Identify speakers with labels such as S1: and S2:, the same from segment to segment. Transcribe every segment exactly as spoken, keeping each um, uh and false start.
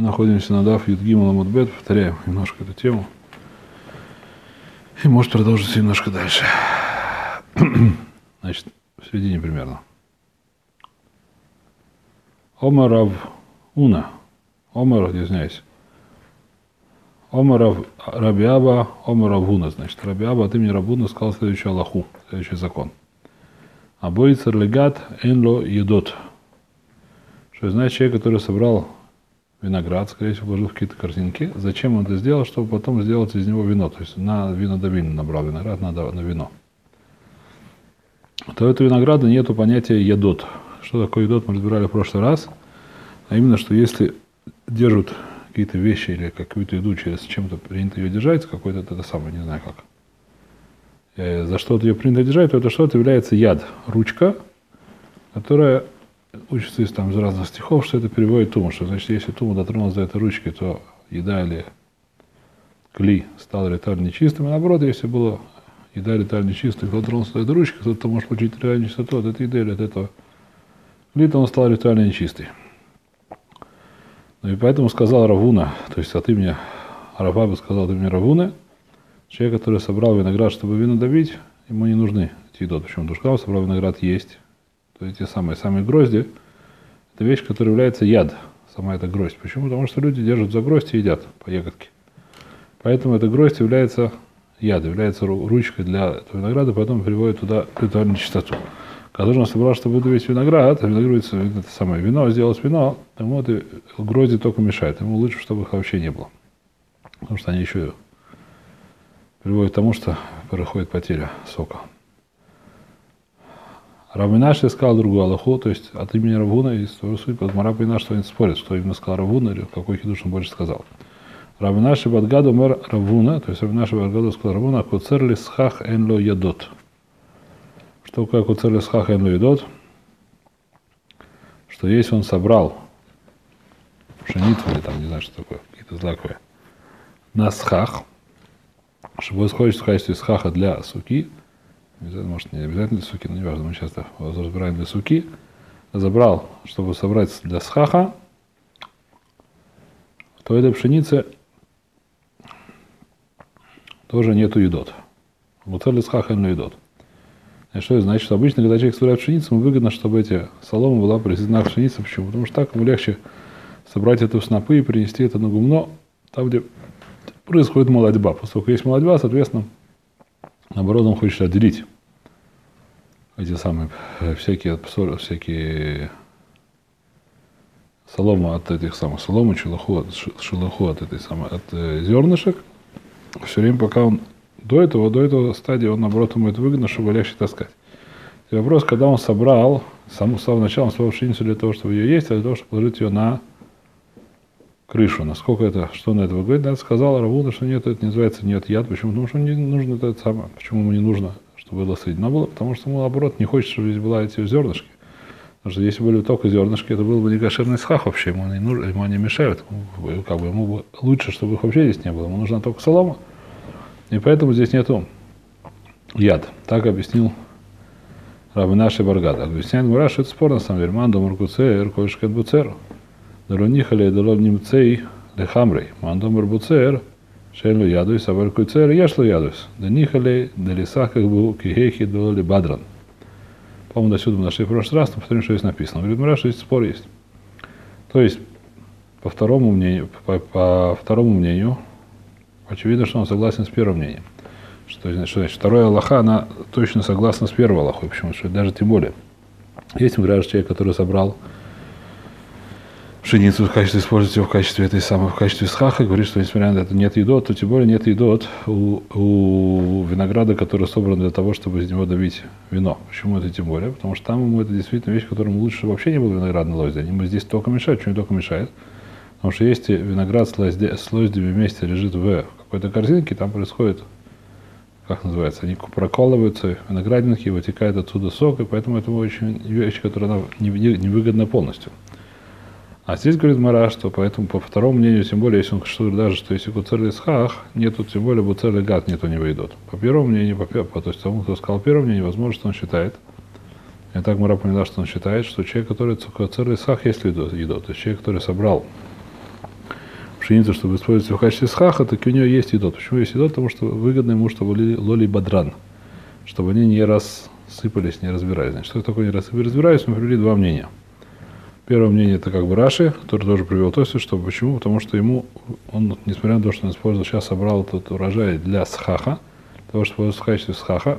S1: находимся на Даф Юдгимал Амуд Бет, повторяем немножко эту тему. И может продолжиться немножко дальше. Значит, в середине примерно. Омар Рав Уна. Омар, извиняюсь. Омар Рав Рабиаба, Омар Рав Уна. Значит, Рабиаба от имени Рав Уна сказал следующую алаху, следующий закон. Абойцер легат энло едот. Что значит человек, который собрал виноград, скорее всего, вложил в какие-то корзинки. Зачем он это сделал? Чтобы потом сделать из него вино. То есть на винодобильню набрал виноград, надо на вино. То у этого винограда нету понятия едот. Что такое едот, мы разбирали в прошлый раз. А именно, что если держат какие-то вещи или какую-то еду, через чем-то принято ее держать, какой-то это самое, не знаю как. Э, за что-то ее принято держать, то это что-то является яд, ручка, которая учится из, там, из разных стихов, что это переводит Тума, что значит, если Тума дотронулась до этой ручки, то еда или кли стал ритуально нечистым, и наоборот, если было еда ритуально нечистая, и дотронулся до этой ручки, то может получить ритуально нечистоту от этой еды или от этого кли, то он стал ритуально нечистый. Ну и поэтому сказал Равуна, то есть от имени Рафаба сказал от имени Равуны, человек, который собрал виноград, чтобы вино добить, ему не нужны эти едоты. Почему? Потому что когда он собрал виноград есть, то эти самые, самые грозди, это вещь, которая является яд, сама эта гроздь. Почему? Потому что люди держат за гроздь и едят по ягодке. Поэтому эта гроздь является ядом, является ручкой для этого винограда, потом приводит туда ритуальную чистоту. Когда же он собрал, чтобы выдавить виноград, а виноград, это самое вино, сделать вино, ему это грозди только мешает. Ему лучше, чтобы их вообще не было. Потому что они еще приводят к тому, что происходит потеря сока. Равминаш сказал другую алаху, то есть от имени Равуна, и суть под Мара Пинаш, что они спорят, что именно сказал Равуна, или какой хидуш он больше сказал. Равминаш Бадгаду мэр Равуна, то есть Равминаш Бадгаду сказал Равуна, куцерли схах энло ядот. Что такое куцерли схах энло ядот? Что если он собрал пшеницу, или там, не знаю, что такое, какие-то злаковые, на схах, что происходит в качестве схаха для суки, может, не обязательно для суки, но не важно, мы часто разбираем для суки, забрал, чтобы собрать для схаха, то этой пшеницы тоже нету едот. Муцер схаха не едот. И что это значит? Что обычно, когда человек собирает пшеницу, ему выгодно, чтобы эти солома была произведена в пшенице. Почему? Потому что так ему легче собрать это в снопы и принести это на гумно, там, где происходит молодьба. Поскольку есть молодьба, соответственно, наоборот, он хочет отделить эти самые всякие, всякие солому от этих самых, солому, шелуху, шелуху от этой самой, от э, зернышек. Все время, пока он до этого, до этого стадии, он, наоборот, ему это выгодно, чтобы легче таскать. И вопрос, когда он собрал, саму, с самого начала он собрал пшеницу для того, чтобы ее есть, а для того, чтобы положить ее на крышу. Насколько это, что он этого говорит, это сказал Равуна, что нет, это не называется нет яд. Почему? Потому что не нужно это самое. Почему ему не нужно, чтобы было соединено было? Потому что ему, наоборот, не хочется, чтобы здесь была эти зернышки. Потому что если были только зернышки, это был бы не кошерный схах вообще, ему не, нужно, ему они мешают. Ему, как бы, ему бы лучше, чтобы их вообще здесь не было. Ему нужна только солома. И поэтому здесь нету яд. Так объяснил Равинаши Баргада. Объясняет Гура, что это спор на самом деле. Мандо Муркуцер, Кошкет Буцер. Дарунихали Даловнимцей Лехамрей. Мандо Мурбуцер, Шейлу Ядуис, Аваркуцер, Яшлу Ядуис. Данихали Далисах, как бы Кихехи Доли Бадран. По-моему, до сюда мы нашли в прошлый раз, но повторим, что здесь написано. Говорит, Мураш, что здесь спор есть. То есть, по второму мнению, по, по второму мнению, очевидно, что он согласен с первым мнением. Что, что значит? Вторая Аллаха, она точно согласна с первой Аллахой. Почему? Что даже тем более. Есть, например, человек, который собрал пшеницу в качестве, использует ее в качестве этой самой, в качестве схаха, говорит, что несмотря на это нет едот, то тем более нет едот у, у винограда, который собран для того, чтобы из него добить вино. Почему это тем более? Потому что там ему это действительно вещь, которому лучше, чтобы вообще не было виноградной лозди. Они ему здесь только мешают. Почему только мешает? Потому что если виноград с, лозди, с лоздями вместе лежит в какой-то корзинке, там происходит, как называется, они прокалываются, виноградинки, вытекает отсюда сок, и поэтому это очень вещь, которая невыгодна не, не полностью. А здесь говорит Мара, что поэтому по второму мнению, тем более, если он что даже, что если куцерли схах, нету, тем более буцерли гад нету, не выйдут. По первому мнению, по, по, то есть тому, кто сказал первое мнение, возможно, что он считает. И так Мара поняла, что он считает, что человек, который куцерли схах, есть едот. То есть человек, который собрал пшеницу, чтобы использовать ее в качестве схаха, так у нее есть едот. Почему есть едот? Потому что выгодно ему, чтобы были лоли бадран, чтобы они не рассыпались, не разбирались. Значит, что такое не рассыпались, разбирались, мы привели два мнения. Первое мнение это как бы Раши, который тоже привел Тосфот, что почему? Потому что ему, он, несмотря на то, что он использовал, сейчас собрал этот урожай для схаха, для того, чтобы в качестве схаха,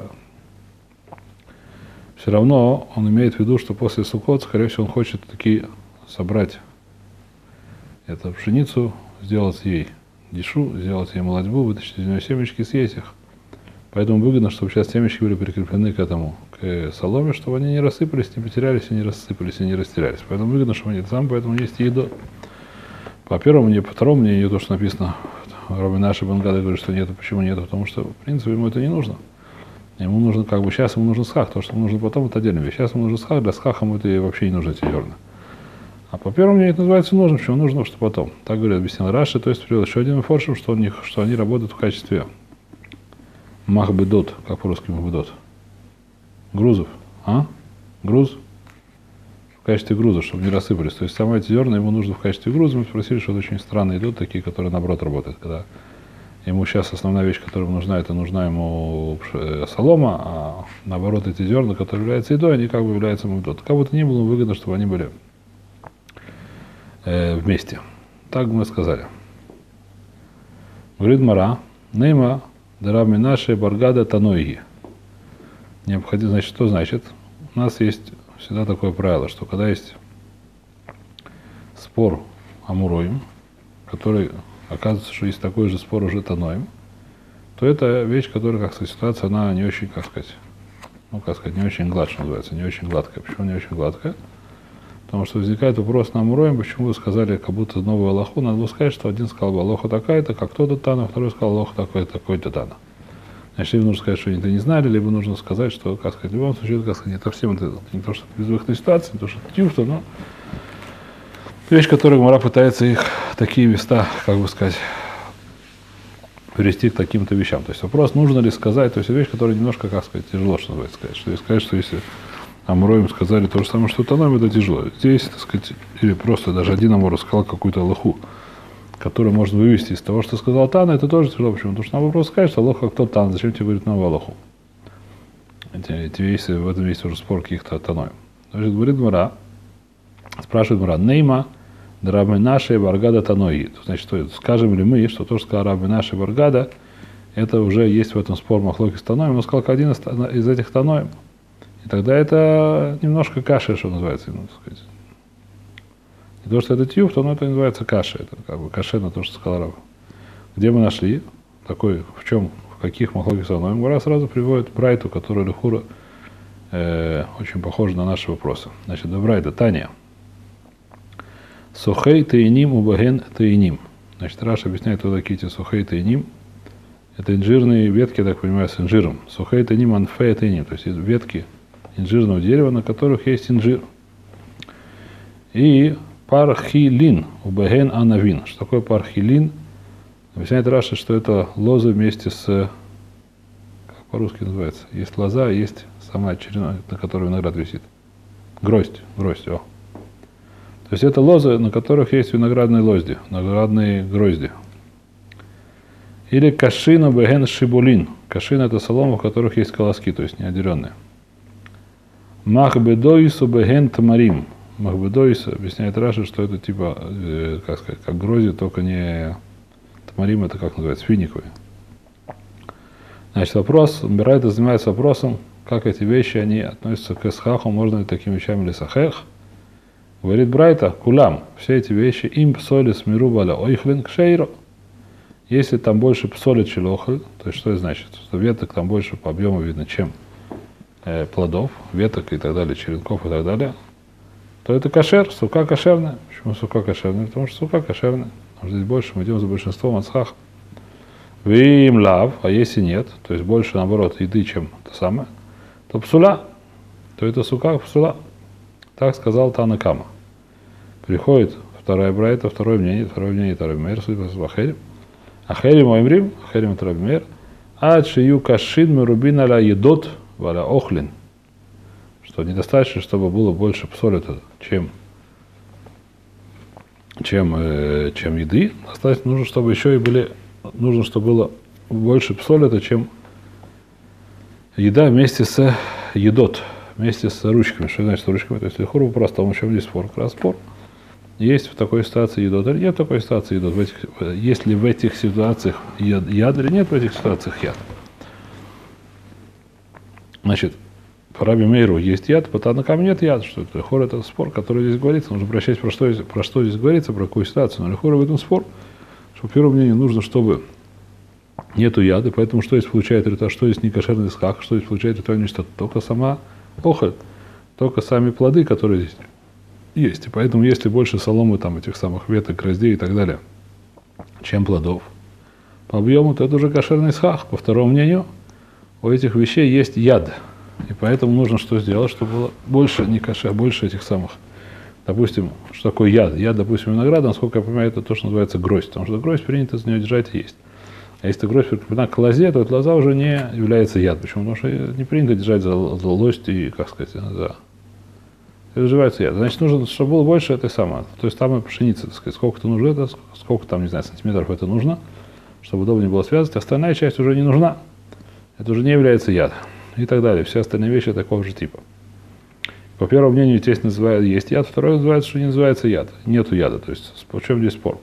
S1: все равно он имеет в виду, что после Суккот, скорее всего, он хочет таки собрать эту пшеницу, сделать ей дишу, сделать ей молодьбу, вытащить из нее семечки и съесть их. Поэтому выгодно, чтобы сейчас семечки были прикреплены к этому, к соломе, чтобы они не рассыпались, не потерялись, и не рассыпались, и не растерялись. Поэтому выгодно, чтобы они там, поэтому есть еду. По первому мнению, по второму мнению, то, что написано, Раби Наши Бангады говорит, что нету. Почему нету? Потому что, в принципе, ему это не нужно. Ему нужно, как бы, сейчас ему нужен схах, то, что ему нужно потом, это отдельная вещь. Сейчас ему нужен схах, для схаха ему это вообще не нужно, эти зерна. А по первому мнению это называется нужно, почему нужно, что потом. Так говорит, объяснил Раши, то есть привел еще один форшем, что, у них, что они работают в качестве махбедот, как по-русски махбедот, грузов, а? Груз? В качестве груза, чтобы не рассыпались. То есть самые эти зерна ему нужно в качестве груза. Мы спросили, что это очень странно идут, такие, которые наоборот работают, когда ему сейчас основная вещь, которая ему нужна, это нужна ему солома, а наоборот эти зерна, которые являются едой, они как бы являются махбедот. Как бы то ни было, выгодно, чтобы они были э, вместе. Так мы сказали. Говорит Мара, нейма Дарами наши баргада таноиги. Необходимо, значит, что значит? У нас есть всегда такое правило, что когда есть спор амуроим, который оказывается, что есть такой же спор уже таноим, то это вещь, которая, как сказать, ситуация, она не очень, как сказать, ну, как сказать, не очень гладкая называется, не очень гладкая. Почему не очень гладкая? Потому что возникает вопрос на амуроим, почему вы сказали, как будто новую Аллаху, надо было сказать, что один сказал Аллаха такая-то, как кто-то Тана, второй сказал Аллаха такой-то, такой-то Тана. Значит, либо нужно сказать, что они это не знали, либо нужно сказать, что, как сказать, в любом случае, как сказать, не совсем это, не то, что безвыходная ситуация, не то, что тюфта, но вещь, которую Гмара пытается их, такие места, как бы сказать, привести к таким-то вещам. То есть вопрос, нужно ли сказать, то есть вещь, которая немножко, как сказать, тяжело, что называется, сказать, что сказать, что если амуроим сказали то же самое, что таном, это тяжело. Здесь, так сказать, или просто даже один амур сказал какую-то аллаху, которую можно вывести из того, что сказал Тана, это тоже тяжело. Почему? Потому что на вопрос сказать, что Аллаха кто Тан, зачем тебе говорить новую Аллаху? Эти, эти вещи, в этом есть уже спор каких-то Таноем. Значит, говорит Мара, спрашивает Мара, нейма Раби наши баргада танои. Значит, что это? Скажем ли мы, что то, что сказал Раби наши баргада, это уже есть в этом спор махлоки с таноем, он сказал, как один из этих таноем. И тогда это немножко каша, что называется, ну, так сказать. Не то, что это тюб, то ну, это называется каша. Это как бы каше на то, что сказал Рав. Где мы нашли? Такой, в чем, в каких махлоки с таноем? Гмара сразу приводит брайту, которая лихура э, очень похожа на наши вопросы. Значит, до брайта Таня. Сухей таиним убаген таиним. Значит, Раш объясняет, кто такие эти сухей таиним. Это инжирные ветки, я так понимаю, с инжиром. Сухей таиним анфей таиним. То есть ветки инжирного дерева, на которых есть инжир. И пархилин убаген анавин. Что такое пархилин? Объясняет Раша, что это лоза вместе с, как по-русски называется, есть лоза, есть сама черена, на которой виноград висит. Гроздь, гроздь, о. То есть это лозы, на которых есть виноградные лозди, виноградные грозди. Или кашина беген шибулин. Кашина это солома, в которых есть колоски, то есть неотделенные. Махбедоису беген тамарим. Махбедоис объясняет Раша, что это типа, э, как сказать, как грозди, только не тамарим, это как называется, финиковые. Значит, вопрос, Мирайта занимается вопросом, как эти вещи, они относятся к эсхаху, можно ли такими вещами или сахех. Говорит Брайта, кулам, все эти вещи, им псоли смирубаля ойхлин кшейро. Если там больше псоли челохль, то есть что это значит? Что веток там больше по объему видно, чем э, плодов, веток и так далее, черенков и так далее, то это кашер, сука кошерная. Почему сука кошерная? Потому что сука кошерная. Потому что здесь больше мы идем за большинством ацхах. Вим лав, а если нет, то есть больше наоборот еды, чем то самое, то псула, то это сука псула. Так сказал Тана Кама. Приходит вторая брайта, второе мнение, второе мнение Раби Меир, судя по Ахерим. Ахерим Оймрим, Ахерим это Раби Меир. Ад шию кашин мерубин аля едот валя охлин. Что недостаточно, чтобы было больше псоли, чем чем, э, чем еды, достаточно нужно, чтобы еще и были, нужно, чтобы было больше псолита, чем еда вместе с едот, вместе с ручками. Что значит с ручками? То есть лихуру по-простому, чем здесь спор, как раз спор. Есть в такой ситуации едот или нет в такой ситуации едот? В этих, есть ли в этих ситуациях яд, яд или нет в этих ситуациях яд? Значит, по Раби Мейру есть яд, по Танакам нет яд. Что это? Хор — это спор, который здесь говорится. Нужно прочесть, про что, про что здесь говорится, про какую ситуацию. Но Лихора в этом спор, что, по первому мнению, нужно, чтобы нету яда, поэтому что здесь получает ритуал, что здесь не кошерный схах, что здесь получает ритуальный нечто? Только сама охоль, только сами плоды, которые здесь есть. И поэтому, если больше соломы, там, этих самых веток, гроздей и так далее, чем плодов, по объему, то это уже кошерный схах. По второму мнению, у этих вещей есть яд. И поэтому нужно что сделать, чтобы было больше не кашер, больше этих самых. Допустим, что такое яд? Яд, допустим, винограда, насколько я понимаю, это то, что называется гроздь. Потому что гроздь принято за нее держать и есть. А если гроздь прикреплена к лозе, то эта лоза уже не является яд. Почему? Потому что не принято держать за, за лость и, как сказать, за... Это называется яд. Значит, нужно, чтобы было больше этой самой. То есть там пшеница, так сказать, сколько-то нужно, это, сколько там, не знаю, сантиметров это нужно, чтобы удобнее было связывать. Остальная часть уже не нужна. Это уже не является яд. И так далее. Все остальные вещи такого же типа. По первому мнению, здесь называют, есть яд, второе называется, что не называется яд. Нету яда. То есть, в чем здесь спор?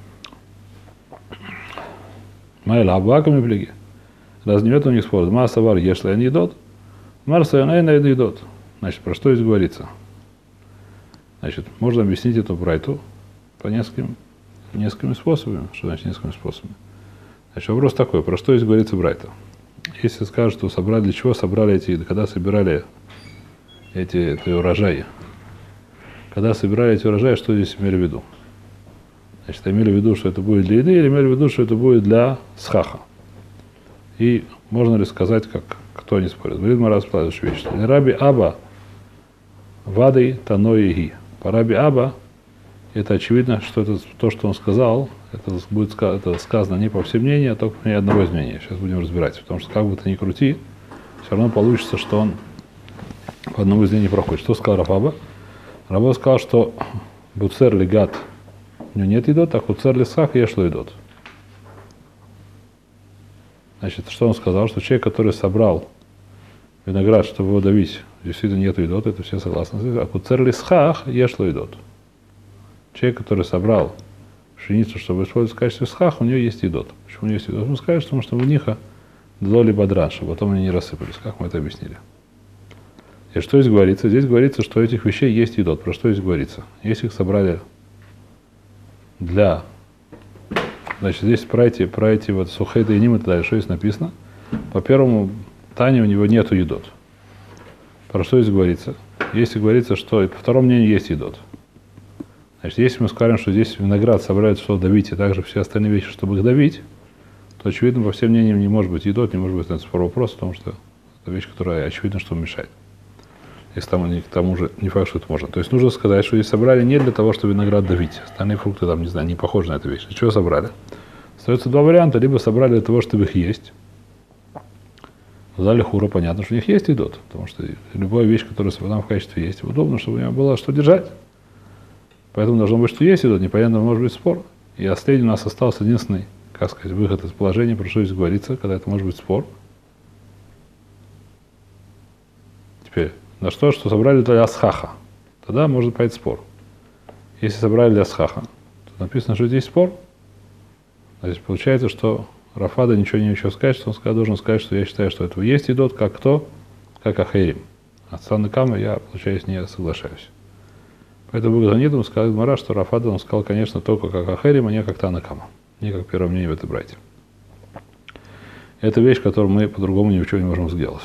S1: Майла абаками плеги. Раз нет у них спор. Масавар, если они идут, Марса и идут. Значит, про что здесь говорится? Значит, можно объяснить эту брайту по нескольким, несколькими способами. Что значит несколькими способами? Значит, вопрос такой, про что здесь говорится брайта? Если скажут, что собрали, для чего собрали эти, когда собирали эти, эти урожаи? Когда собирали эти урожаи, что здесь имели в виду? Значит, имели в виду, что это будет для еды, или имели в виду, что это будет для схаха? И можно ли сказать, как кто не спорит? Говорит Мараз Пладыш вещь. Раби Аба вадой таной ги. По Раби Аба это очевидно, что это то, что он сказал, это будет это сказано не по всем мнениям, а только по мнению одного из мнений. Сейчас будем разбирать. Потому что как бы ты ни крути, все равно получится, что он по одному из мнений проходит. Что сказал Рафаба? Раба сказал, что буцер легат у него нет идот, а куцер лисхах ешло идот. Значит, что он сказал? Что человек, который собрал виноград, чтобы его давить, действительно нет идот, это все согласны. А куцер лисхах ешло идот. Человек, который собрал пшеницу, чтобы использовать в качестве схах, у него есть идот. Почему у него есть идот? Он скажет, потому что у них доли бадран, чтобы потом они не рассыпались, как мы это объяснили. И что здесь говорится? Здесь говорится, что этих вещей есть идот. Про что здесь говорится? Если их собрали для... Значит, здесь про эти, про эти вот сухейты и нимы, тогда что здесь написано? По первому Тане у него нету идот. Про что здесь говорится? Если говорится, что и по второму мнению есть идот. Значит, если мы скажем, что здесь виноград собирается, чтобы давить, и также все остальные вещи, чтобы их давить, то, очевидно, по всем мнениям не может быть едот, не может быть, это спор вопрос, потому что это вещь, которая, очевидно, что мешает. Если там, к тому же, не факт, что это можно. То есть нужно сказать, что здесь собрали не для того, чтобы виноград давить. Остальные фрукты, там, не знаю, не похожи на эту вещь. Для чего собрали? Остается два варианта. Либо собрали для того, чтобы их есть. За лихура понятно, что у них есть едот. Потому что любая вещь, которая там в качестве есть, удобно, чтобы у него было что держать. Поэтому должно быть, что есть едот. Непонятно, может быть спор. И последний у нас остался единственный, как сказать, выход из положения, про что здесь говорится, когда это может быть спор. Теперь, на что, что собрали для асхаха, тогда может пойти спор. Если собрали для асхаха, то написано, что здесь спор. Значит, получается, что Рафада ничего не ничего сказать, что он сказал, должен сказать, что я считаю, что этого есть идот, как кто, как ахерим. А с Санакама я, получается, не соглашаюсь. Поэтому Багзанитом сказал Мара, что Рафада он сказал, конечно, только как ахерим, а не как Танакама. Не как первое мнение в этой брате. Это вещь, которую мы по-другому ничего не можем сделать.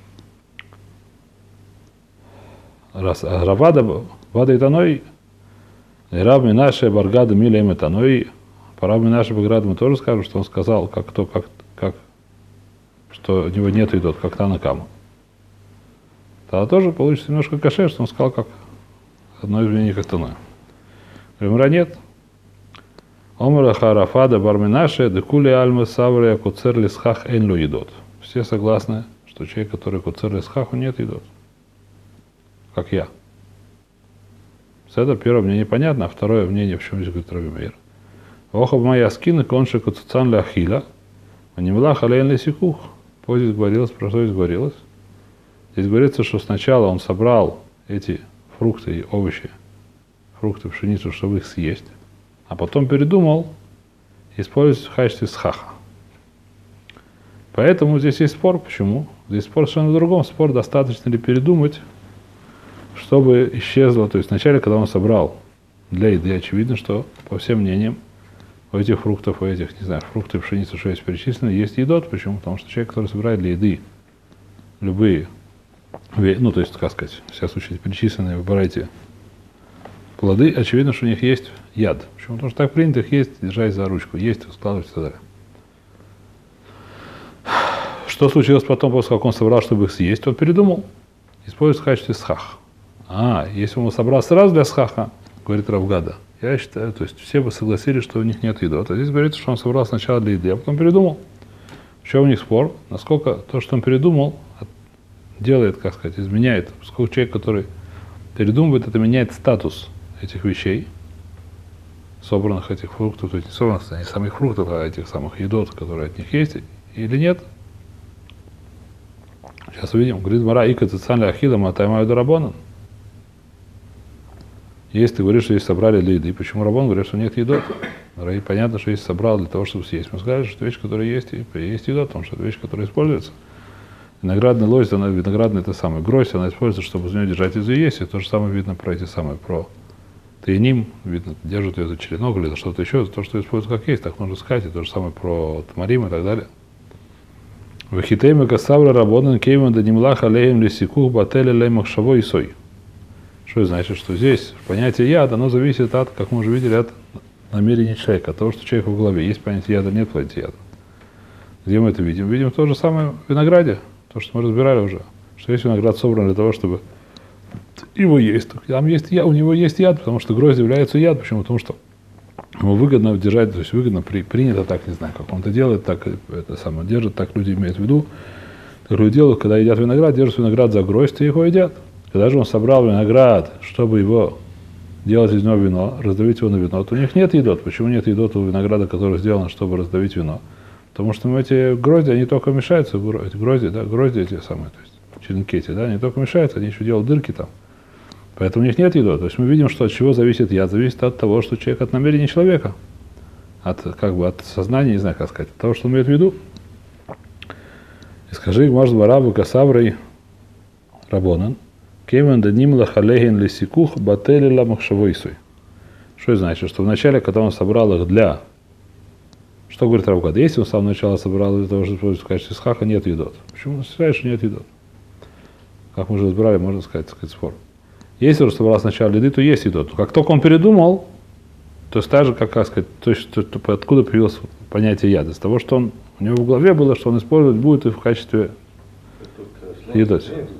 S1: Раз Равада, Вада и Таной, Рав Минаше Баргада Миля им Таной, по Рав Минаше Баргада мы тоже скажем, что он сказал, как то, как, как, что у него нет идот, как Танакама. Тогда тоже получится немножко кашер, что он сказал, как одно из мнений, как Таной. Ремра нет. Омра Харафада Барминаше, Декули Альмы Саврия Куцер Лисхах Эйн Лу идот. Все согласны, что человек, который Куцер Лисхаху, нет идот. Как я. Это первое мнение понятно, а второе мнение, в чем здесь говорит Раби Меир. Охаб моя скина, конши куцуцан ля ахила, а не млах алейн лесикух. Позже говорилось, про что здесь говорилось. Здесь говорится, что сначала он собрал эти фрукты и овощи, фрукты, пшеницу, чтобы их съесть, а потом передумал использовать в качестве схаха. Поэтому здесь есть спор. Почему? Здесь спор совершенно в другом. Спор, достаточно ли передумать, чтобы исчезло. То есть вначале, когда он собрал для еды, очевидно, что по всем мнениям у этих фруктов, у этих, не знаю, фрукты, пшеницы, что есть перечислены, есть едот. Почему? Потому что человек, который собирает для еды любые, ну, то есть, как сказать, в всяком случае, перечисленные, выбирайте плоды, очевидно, что у них есть яд. Почему? Потому что так принято их есть, держать за ручку, есть, складывать и так далее. Что случилось потом, после как он собрал, чтобы их съесть? Он передумал использовать в качестве схах. А, если он собрал сразу для схаха, говорит Рав Гада, я считаю, то есть все бы согласились, что у них нет еды. А здесь говорится, что он собрал сначала для еды, а потом передумал. В чем у них спор? Насколько то, что он передумал, делает, как сказать, изменяет. Сколько человек, который передумывает, это меняет статус этих вещей, собранных этих фруктов, то есть не собранных, не самих фруктов, а этих самых едот, которые от них есть, или нет. Сейчас увидим. Говорит Мара, ика цицанля ахида матаймаю дарабонан. Если ты говоришь, что здесь собрали для еды, почему Рабон говорит, что нет едот? И понятно, что если собрал для того, чтобы съесть. Мы сказали, что это вещь, которая есть, и есть едот, потому что это вещь, которая используется. Виноградная лость, она виноградная, это самое, гроздь, она используется, чтобы из нее держать еду и есть. И то же самое видно про эти самые, про тайним, видно, держат ее за черенок или за что-то еще, за то, что используется как есть, так нужно сказать. И то же самое про тамарим и так далее. Вахитейма касавра работан кейман да немлах алеем лисикух бателе лей махшаво и сой. Что это значит? Что здесь понятие яда, оно зависит от, как мы уже видели, от намерения человека, от того, что человек в голове. Есть понятие яда, нет понятия яда. Где мы это видим? Видим то же самое в винограде, то, что мы разбирали уже. Что есть виноград собран для того, чтобы его есть. Там есть яд, у него есть яд, потому что гроздь является яд. Почему? Потому что ему выгодно держать, то есть выгодно, при, принято так, не знаю, как он это делает, так это самое держит, так люди имеют в виду. Так люди делают, когда едят виноград, держат виноград за гроздь и его едят. Когда же он собрал виноград, чтобы его делать из него вино, раздавить его на вино, то у них нет едот. Почему нет едот у винограда, который сделан, чтобы раздавить вино? Потому что эти грозди, они только мешаются, эти грозди, да, грозди эти самые, то есть черенки эти, да, они только мешаются, они еще делают дырки там. Поэтому у них нет едот. То есть мы видим, что от чего зависит яд. Зависит от того, что человек, от намерения человека. От, как бы, от сознания, не знаю, как сказать, от того, что он имеет в виду. И скажи, может, барабу касаврой рабонан, кемен даним лахалехин лисикух батели ламахшавойсуй. Что это значит? Что вначале, когда он собрал их для... Что говорит Рав Гада? Если он с самого начала собрал для того, чтобы использовать в качестве схаха, нет едот. Почему он считает, что нет едот? Как мы уже разбирали, можно сказать, сказать спор. Если он собрал сначала еды, то есть едот. Как только он передумал, то есть так же, как, как сказать, то есть, то, то, откуда появилось понятие яда? С того, что он, у него в голове было, что он использовать будет и в качестве едот.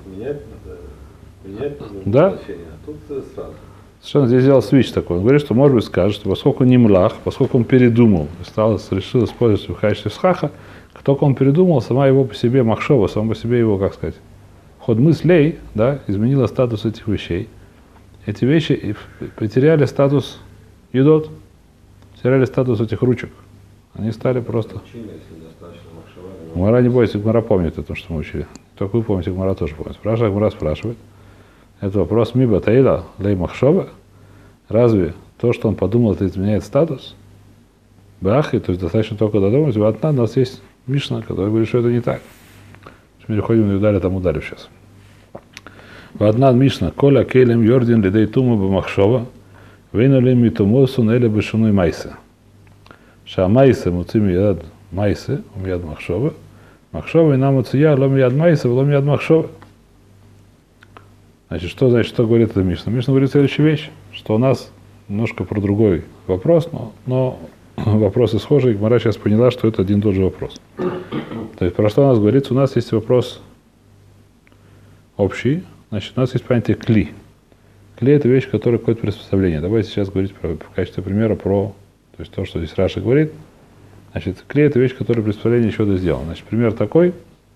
S1: Да? Совершенно здесь сделал свич такой. Он говорит, что, может быть, скажет, что поскольку не млах, поскольку он передумал, стал, решил использовать в качестве схаха, как только он передумал, сама его по себе махшова, сама по себе его, как сказать, ход мыслей, да, изменила статус этих вещей. Эти вещи потеряли статус едот, потеряли статус этих ручек. Они стали просто... Гмара, не бойся, Гмара помнит это, что мы учили. Только вы помните, Гмара тоже помнит. Спрашивает, Гмара спрашивает. Это вопрос миба таила лей махшова. Разве то, что он подумал, это изменяет статус? Бахи, то есть достаточно только додумать. У нас есть Мишна, который говорит, что это не так. Мы переходим на Юдаля, там ударив сейчас. Одна Мишна, коля кейлем йордин лидей тума бамахшова, вейнулим митумосу неле бешуной майсе. Ша майсе муцим яд майсе, ум яд махшова, махшова и нам уция лом яд майсе, лом яд махшова. Значит, что значит, что говорит эта Мишна? Мишна говорит следующую вещь, что у нас немножко про другой вопрос, но, но вопросы схожие, и Гмара сейчас поняла, что это один и тот же вопрос. То есть, про что у нас говорится? У нас есть вопрос общий, значит, у нас есть понятие кли. Кли – это вещь, которая какое-то приспособление. Давайте сейчас говорить про, в качестве примера про, то есть то, что здесь Раши говорит. Значит, кли – это вещь, которая приспособление чего-то сделано. Значит, пример такой,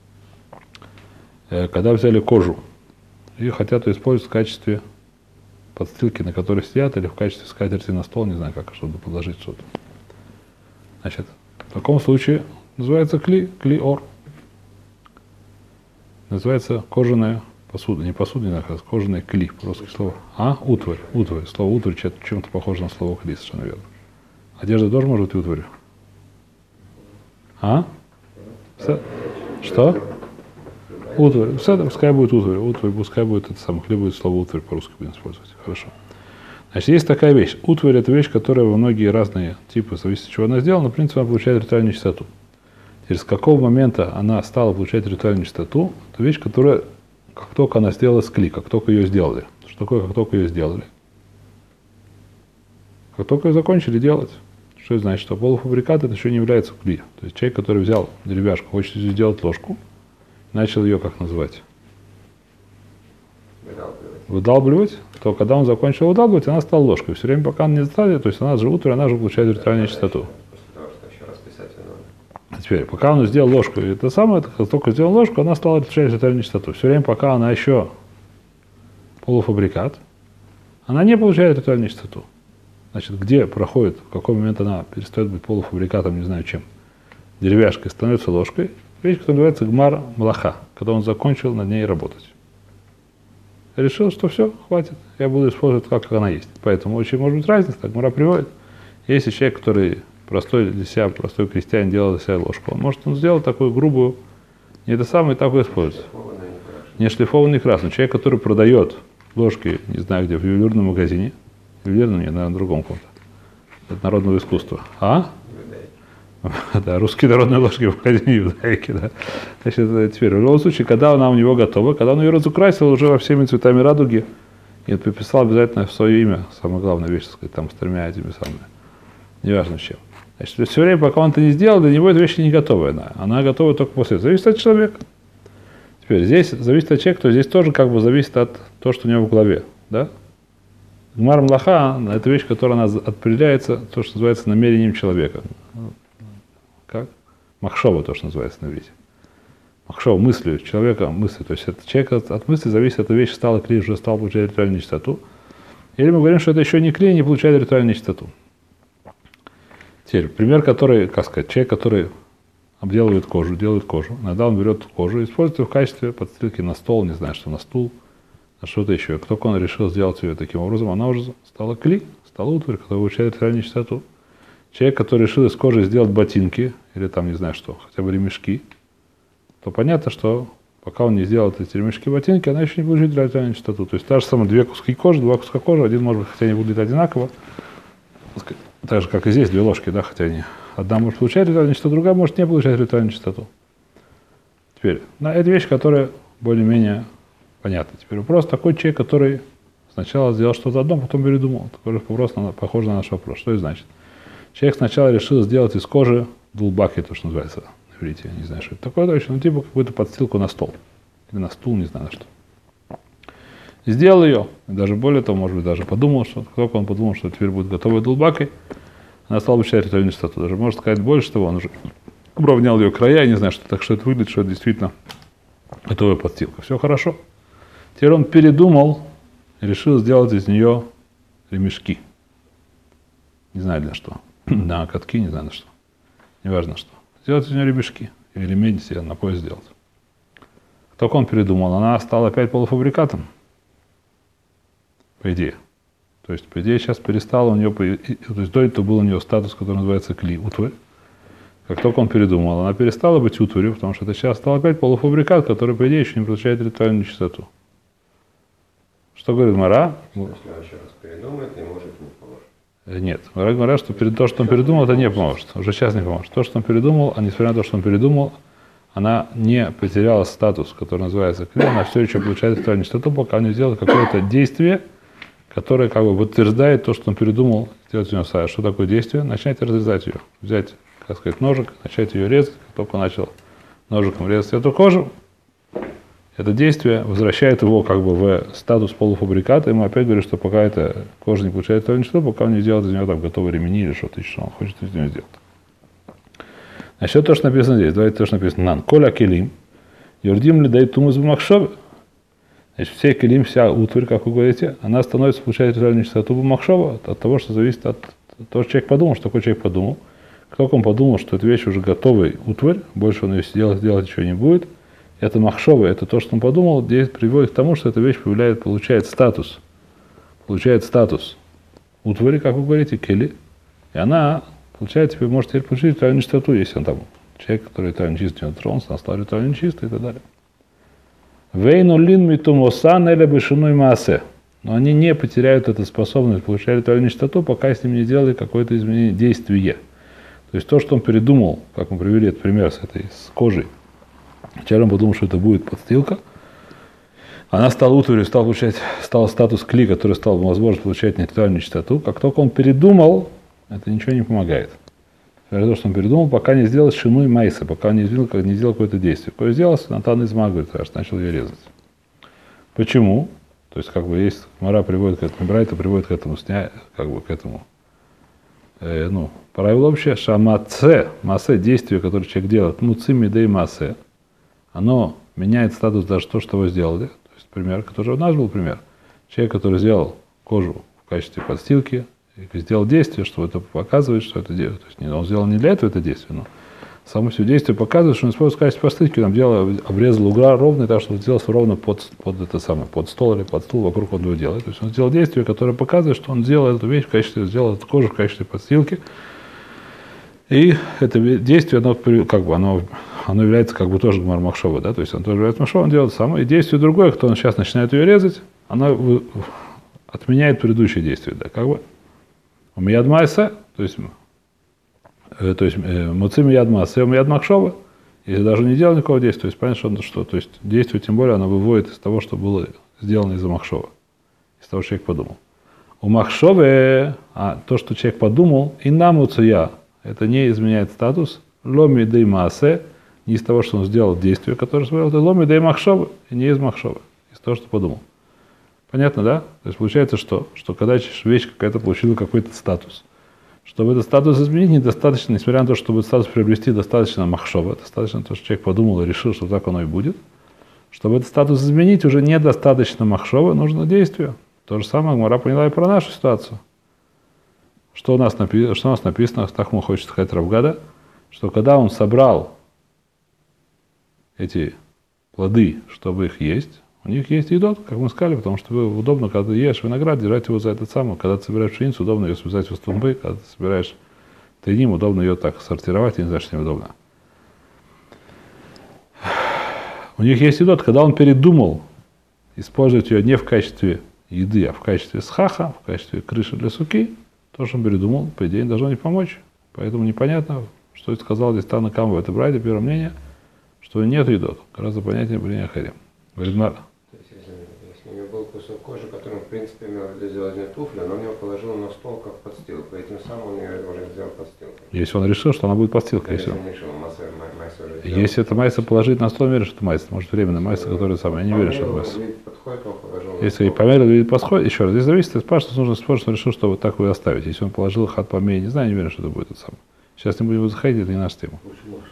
S1: когда взяли кожу и хотят ее использовать в качестве подстилки, на которой сидят, или в качестве скатерти на стол, не знаю как, чтобы положить что-то. Значит, в таком случае называется кли, кли-ор. Называется кожаная посуда. Не посуда, не знаю, как кожаный кли, по-русски слово. А? Утварь. Утварь. Слово утварь чем-то похоже на слово кли, совершенно верно. Одежда тоже может быть утварью? А? Что? Утварь. Пускай будет утварь. Утварь, пускай будет это самое. Кли будет слово утварь, по-русски будем использовать. Хорошо. Значит, есть такая вещь. Утварь – это вещь, которая во многие разные типы, зависит от чего она сделана, но, в принципе, она получает ритуальную чистоту. Теперь, с какого момента она стала получать ритуальную чистоту, это вещь, которая, как только она сделала с кли, как только ее сделали. Что такое, как только ее сделали? Как только ее закончили делать. Что это значит? Что полуфабрикат это еще не является кли. То есть человек, который взял деревяшку, хочет сделать ложку, начал ее как называть? Выдалбливать. Выдалбливать, то когда он закончил выдалбливать, она стала ложкой. Все время, пока она не стала, то есть она же утварь, она же получает ритуальную чистоту. А теперь, пока он сделал ложку, это самое, как только сделал ложку, она стала получать ритуальную чистоту. Все время, пока она еще полуфабрикат, она не получает ритуальную чистоту. Значит, где проходит, в какой момент она перестает быть полуфабрикатом, не знаю чем, деревяшкой, становится ложкой, вещь, которая называется гмар млаха, когда он закончил над ней работать. Решил, что все, хватит, я буду использовать так, как она есть. Поэтому очень может быть разница, так Гмара приводит. Если человек, который простой для себя, простой крестьянин, делал для себя ложку, он может он сделать такую грубую, не это самое, так и используется. Не шлифованный красный. Человек, который продает ложки, не знаю где, в ювелирном магазине, ювелирном, не, на другом каком-то, от народного искусства. А? Да, русские народные ложки в магазине юдаики, да. Значит, теперь, в любом случае, когда она у него готова, когда он ее разукрасил уже во всеми цветами радуги, и подписал обязательно в свое имя, самая главная вещь, так сказать, там с тремя этими самыми, неважно чем. Значит, все время, пока он это не сделал, для него эта вещь не готовая. Она, она готова только после этого. Зависит от человека. Теперь, здесь зависит от человека, то здесь тоже как бы зависит от того, что у него в голове, да. Гмар млаха – это вещь, которая она определяется, то, что называется намерением человека. Как? Махшова, то, что называется на иврите. Махшова, мыслью человека, мысли. То есть это человек от, от мысли зависит, эта вещь стала кли, уже стала получать ритуальную чистоту. Или мы говорим, что это еще не кли, не получает ритуальную чистоту. Теперь, пример, который, как сказать, человек, который обделывает кожу, делает кожу. Иногда он берет кожу и использует ее в качестве подстилки на стол, не знаю, что на стул, на что-то еще. Как только он решил сделать ее таким образом, она уже стала кли, стала утварь, которая получает ритуальную чистоту. Человек, который решил из кожи сделать ботинки, или там, не знаю что, хотя бы ремешки, то понятно, что пока он не сделал эти ремешки, ботинки, она еще не получит ритуальную чистоту. То есть та же самая две куски кожи, два куска кожи, один, может быть, хотя не будет одинаково, так же, как и здесь, две ложки, да, хотя они. Одна может получать ритуальную чистоту, другая может не получать ритуальную чистоту. Теперь, на это вещь, которая более-менее понятна. Теперь вопрос такой человек, который сначала сделал что-то одно, потом передумал. Такой же вопрос, похож на наш вопрос. Что это значит? Человек сначала решил сделать из кожи дулбаки, то, что называется на иврите, я не знаю, что это такое, точно, ну, типа какую-то подстилку на стол. Или на стул, не знаю на что. Сделал ее, и даже более того, может быть, даже подумал, что только он подумал, что теперь будет готовой дулбакой, она стала получать ритуальную чистоту. Даже можно сказать больше того, он уже уравнял ее края, я не знаю, что так что это выглядит, что это действительно готовая подстилка. Все хорошо. Теперь он передумал и решил сделать из нее ремешки. Не знаю для что. На катки, не знаю на что. Неважно что. Сделать из нее ремешки. Или ремень себе на пояс сделать. Только он передумал, она стала опять полуфабрикатом. По идее. То есть, по идее, сейчас перестала у нее, то есть до этого был у нее статус, который называется кли, утварь. Как только он передумал, она перестала быть утварью, потому что это сейчас стал опять полуфабрикат, который, по идее, еще не получает ритуальную чистоту. Что говорит Мара?
S2: Если он еще раз передумает, не может, не поможет.
S1: Нет, Мара говорит, что перед, то, что он передумал, это не поможет. Уже сейчас не поможет. То, что он передумал, а несмотря на то, что он передумал, она не потеряла статус, который называется кли, она все еще получает ритуальную чистоту, пока он не сделает какое-то действие, которое как бы подтверждает то, что он передумал сделать у него сая. Что такое действие? Начать разрезать ее. Взять, как сказать, ножик, начать ее резать. Как только начал ножиком резать эту кожу, это действие возвращает его как бы в статус полуфабриката. И мы опять говорим, что пока эта кожа не получает ритуальную чистоту, пока он не сделает из нее там готовые ремени или что-то еще, что он хочет из нее сделать. Значит, то, что написано здесь. Давайте то, что написано. Нан. Коля келим. Юрдим ли дай тумус в махшове. Значит, все келим, вся утварь, как вы говорите, она становится, получает ритуальную чистоту махшова от того, что зависит от того, что человек подумал, что такой человек подумал. Как только он подумал, что эта вещь уже готовый утварь, больше он ее сделать, делать ничего не будет, это махшова, это то, что он подумал, приводит к тому, что эта вещь появляет, получает статус, получает статус утвари, как вы говорите, кели, и она получает, теперь может теперь получить ритуальную чистоту, если он там человек, который ритуально чистый, он тронулся, он стал ритуально чистый и так далее. Вейну лин митумосан или бешиной массе. Но они не потеряют эту способность получать ритуальную чистоту, пока с ним не делали какое-то изменение действия. То есть то, что он передумал, как мы привели этот пример с этой с кожей, вчера он подумал, что это будет подстилка, она стала утварью, стал получать, стал статус кли, который стал возможность получать ритуальную чистоту. Как только он передумал, это ничего не помогает. То, что он передумал, пока не сделал шину и майса, пока он не сделал, не сделал какое-то действие. Какое сделал, Натан из Магрит, аж начал ее резать. Почему? То есть, как бы, есть, Мара приводит к этому, Брайта приводит к этому, сня, как бы, к этому, э, ну, правило общее, шамаце, массе, действие, которое человек делает, муци мидей массе, оно меняет статус даже то, что вы сделали. То есть, пример, который у нас был пример. Человек, который сделал кожу в качестве подстилки, сделал действие, что это показывает, что это делает. То есть он сделал не для этого это действие, но само все действие показывает, что он использует в качестве подстилки, он делал, обрезал угла ровно, так что сделал ровно под, под это самое, под стол или под стул, вокруг он его делает. То есть он сделал действие, которое показывает, что он сделал эту вещь в качестве, сделал эту кожу в качестве подстилки. И это действие, оно, как бы, оно, оно является как бы тоже гмар махшова, да, то есть он тоже является махшова, он делает самое. И действие другое, кто он сейчас начинает ее резать, оно отменяет предыдущее действие, да, как бы. Мияд майса, то есть, э, то есть муци мияд майса, мияд махшова, если даже не делал никакого действия, то есть понятно, что, он, что то есть действие, тем более, оно выводит из того, что было сделано из-за махшова, из того, что человек подумал. У махшове, а то, что человек подумал, и на муция, это не изменяет статус, ломи дей маасе, не из того, что он сделал действие, которое сделал, это ломи дей махшова, и не из махшова, из того, что подумал. Понятно, да? То есть получается, что, что когда вещь какая-то получила какой-то статус, чтобы этот статус изменить, недостаточно, несмотря на то, чтобы этот статус приобрести, достаточно махшова, достаточно то, что человек подумал и решил, что так оно и будет. Чтобы этот статус изменить, уже недостаточно махшова, нужно действие. То же самое Гмара поняла и про нашу ситуацию. Что у нас, напи- что у нас написано, так ему хочет сказать Равгада, что когда он собрал эти плоды, чтобы их есть, у них есть едот, как мы сказали, потому что удобно, когда ты ешь виноград, держать его за этот самый. Когда ты собираешь пшеницу, удобно ее связать в столбы. Когда ты собираешь тайним, удобно ее так сортировать, я не знаю, что неудобно. У них есть едот, когда он передумал использовать ее не в качестве еды, а в качестве схаха, в качестве крыши для суки, то, что он передумал, по идее, должно не помочь. Поэтому непонятно, что сказал здесь Тана Кама в этой брайде, первое мнение, что нет едот. Гораздо понятнее мнение Харим. Говорит Мара.
S2: У него был кусок кожи, который он, в принципе, имел для сделания туфли, но он его положил на стол как подстилку, и тем самым он ее уже сделал подстилкой.
S1: Если он решил, что она будет подстилкой, если,
S2: если он решил, масса, масса уже сделал.
S1: Если это майса положить на стол, я верю, что это майса. Может, временная майса, которая самая. Я не верю, что это майса.
S2: Подходит, он положил
S1: если и померил, или подходит, еще раз, здесь зависит от спрашивания, что нужно спорить, что он решил, что вот так его оставить. Если он положил хат по не знаю, не верю, что это будет это самое. Сейчас не будем заходить, это не наша тема.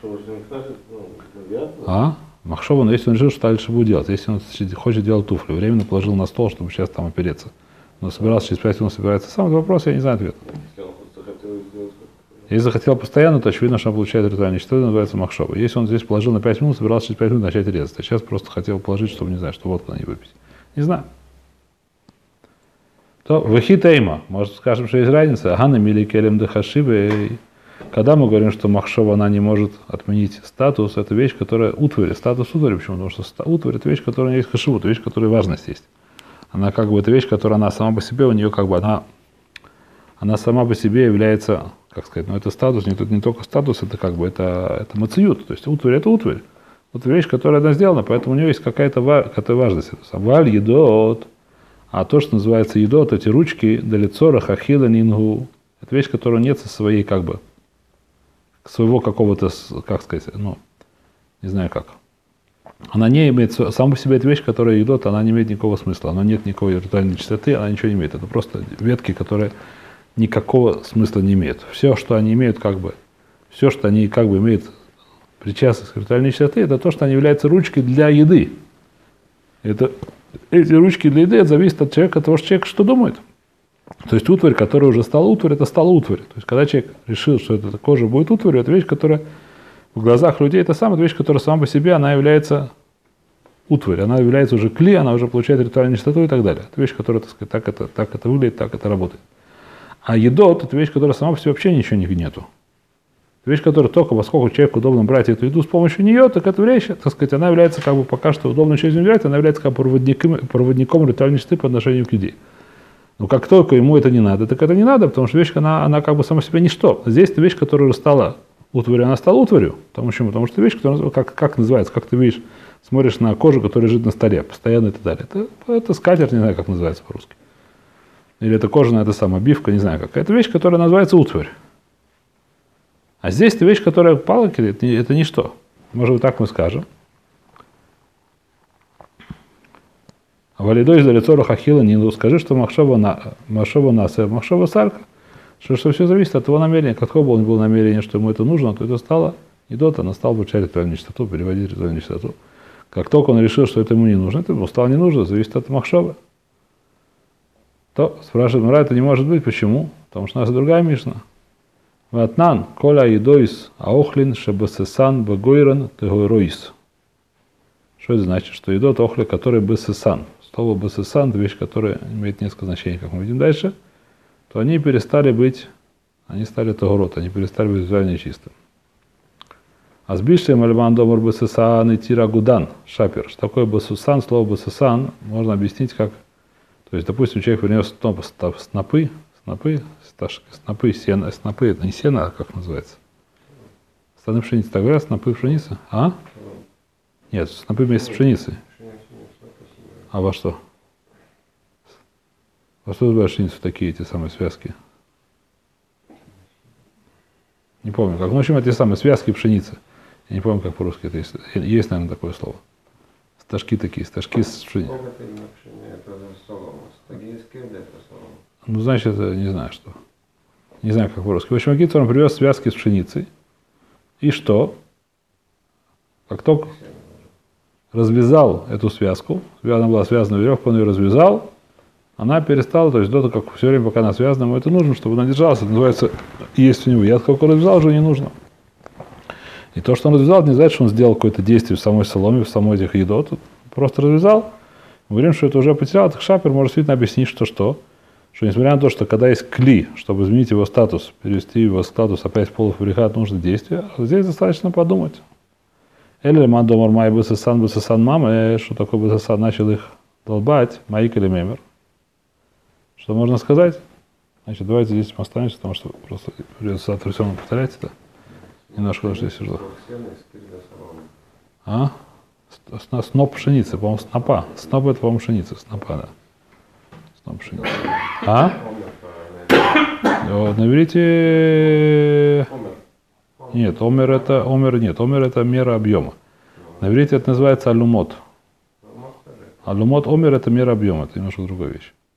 S1: А? Махшова, но если он решил, что дальше будет делать, если он хочет делать туфли, временно положил на стол, чтобы сейчас там опереться, но собирался через пять минут, собирается сам, вопрос, я не знаю ответ. Если захотел постоянно, то очевидно, что он получает ритуальное число, это называется махшова. Если он здесь положил на пять минут, собирался через пять минут начать резать, а сейчас просто хотел положить, чтобы, не знаю, что водку не выпить. Не знаю. То вахитейма, может, скажем, что есть разница, агана мили келем дехашивей. Когда мы говорим, что махшова, она не может отменить статус, это вещь, которая утварь, статус утварь. Почему? Потому что утварь — это вещь, которая есть хашивут, вещь, которая важность есть. Она как бы, это вещь, которая она сама по себе, у нее как бы, она, она сама по себе является, как сказать, ну это статус, не, не только статус, это как бы, это, это мациют, то есть утварь — это утварь. Это вещь, которая она сделана, поэтому у нее есть какая-то, какая-то важность. Валь, едот. А то, что называется едот, эти ручки, далицора, хахила, нингу, это вещь, которая нет со своей, как бы, своего какого-то, как сказать, ну, не знаю как. Она не имеет, сама по себе эта вещь, которая идет, она не имеет никакого смысла. Она нет никакой ритуальной чистоты, она ничего не имеет. Это просто ветки, которые никакого смысла не имеют. Все, что они имеют, как бы, все, что они как бы имеют причастность к ритуальной чистоты, это то, что они являются ручкой для еды. Это эти ручки для еды, это зависит от человека, от того, что человек что думает. То есть утварь, которая уже стала утварь, это стала утварь. То есть когда человек решил, что эта кожа будет утварью, это вещь, которая в глазах людей, это самая вещь, которая сама по себе, она является утварь, она является уже кли, она уже получает ритуальную чистоту и так далее. Это вещь, которая, так сказать, так это, так это выглядит, так это работает. А едот – это вещь, которая сама по себе вообще ничего не нету. Это вещь, которая только, поскольку человеку удобно брать эту еду с помощью нее, так эта вещь, так сказать, она является как бы пока что удобно через нее брать, она является как проводником, проводником ритуальной чистоты по отношению к еде. Но как только ему это не надо, так это не надо, потому что вещь, она, она как бы сама себе ничто. Здесь это вещь, которая уже стала утварью, она стала утварью. Потому, почему? Потому что вещь, которая, как, как называется, как ты видишь, смотришь на кожу, которая лежит на столе, постоянно и так далее. Это, это скатерть, не знаю, как называется по-русски. Или это кожаная, это самая обивка, не знаю, какая. Это вещь, которая называется утварь. А здесь это вещь, которая палок, это, это ничто. Может быть, так мы скажем. Валидой за лицо Рахахила не скажи, что Махшова на Махшова Наса, Махшова Сарка, что, что все зависит от его намерения. Какое бы он было намерение, что ему это нужно, то это стало недот, она стала получать ритуальную чистоту, переводить ритуальную чистоту. Как только он решил, что это ему не нужно, это ему стало не нужно, зависит от Махшова. То спрашивает Мара, это не может быть. Почему? Потому что у нас другая Мишна. Ватнан, коля едоис, аохлин, шебасесан, багойран, тегойроис. Что это значит? Что едот охли, который бесесан. Слово бесесан, это вещь, которая имеет несколько значений, как мы видим дальше, то они перестали быть, они стали тагорот, они перестали быть визуально чистым. А с бишлем альман домар бесесан и тирагудан, шапер. Что такое бесесан? Слово бесесан можно объяснить как, то есть, допустим, человек принес снопы, снопы, снопы, сена, снопы, это не сено, а как называется? Станы пшеницы, так говорят, снопы пшеницы? А? Нет, снопы вместе с пшеницей. А во что? Во что называют пшеницу такие эти самые связки? Не помню, как. Ну, в общем, эти самые связки пшеницы. Я не помню, как по-русски это есть. Есть, наверное, такое слово. Стажки такие, стажки с пшеницей. Ну, значит, это не знаю что. Не знаю, как по-русски. В общем, Акицур, он привез связки с пшеницей. И что? Как только развязал эту связку, она была связана веревкой, он ее развязал, она перестала, то есть до того, как все время, пока она связана, ему это нужно, чтобы она держалась. Это называется, есть у него яд, как он развязал, уже не нужно. И то, что он развязал, не значит, что он сделал какое-то действие в самой соломе, в самой этих едот. Просто развязал. Мы говорим, что это уже потерял. Так Шапер может действительно объяснить, что что. Что несмотря на то, что когда есть кли, чтобы изменить его статус, перевести его статус опять в полуфабрикат, нужно действие, а здесь достаточно подумать. Или мандомар май бесесан бесесан мама, что такое бесесан, начал их долбать, маик или мемер. Что можно сказать? Значит, давайте здесь мы останемся, потому что просто придется завтра все повторять это. Немножко даже здесь сижу. А? Сноп пшеницы, по-моему, снопа. Сноп это, по-моему, пшеница, снопа, да. Сноп пшеницы. А? Наберите... Нет, омер это, омер нет, омер это мера объема. На иврите это называется алюмот. Алюмот, омер это мера объема, это немножко другая вещь.